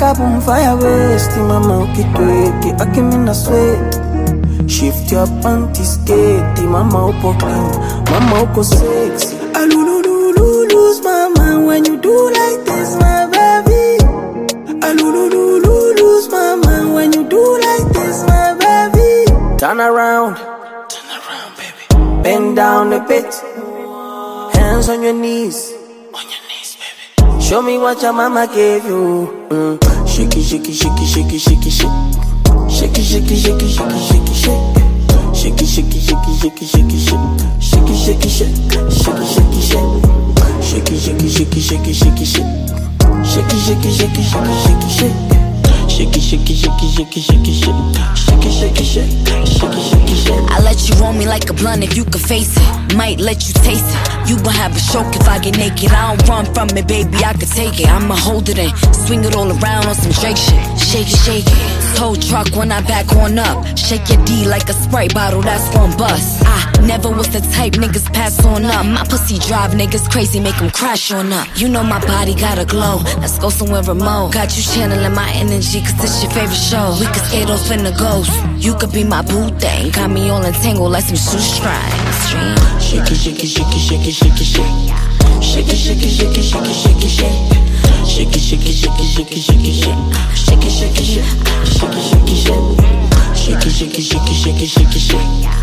up on fire waste, mama ukitweke, akimina sweat. Shift your panties, skate, mama upo clean, mama uko sexy. Alululululus, mama, when you do like this, my baby. Alululululus, mama, when you do like this, my baby. Turn around, baby. Bend down a bit, hands on your knees, baby. Show me what your mama gave you. Shake it, shake it, shake it, shake it, shake it, shake it. Shake it, shake it, shake it, shake it, shake it, shake it. Shake it, shake it, shake it, shake it, shake it, shake it. Shake it, shake it, shake it, shake it, shake it, shake it. Shake it, shake it, shake it, shake it, shake it, shake it. Shake it, shake it, shake it, shake it, shake it, shake it. Shake it, shake it, shake it, shake it, shake it, shake it. Shake it, shake it, shake it, shake it, shake it, shake it. I let you roll me like a blunt if you can face it. Might let you taste it. You gon' have a stroke if I get naked. I don't run from it, baby, I can take it. I'ma hold it and swing it all around on some Drake shit. Shake it, shake it. Tow truck when I back on up. Shake your D like a Sprite bottle, that's gon' bust. I never was the type niggas pass on up. My pussy drive niggas crazy, make them crash on up. You know my body got a glow, let's go somewhere remote. Got you channeling my energy cause this your favorite show. We could skate off in the ghost, you could be my boo thing. Got me all entangled like some shoestrings. Shake it, shake it, shake it, shake it, shake it, shake it. Shake it, shake it, shake it, shake it, shake it, shake it. Shake it, shake it, shake it, shake it, shake it, shake it. Shake it, shake it, shake it, shake it, shake it, shake it. Shake it, shake it, shake it, shake it, shake it, shake it.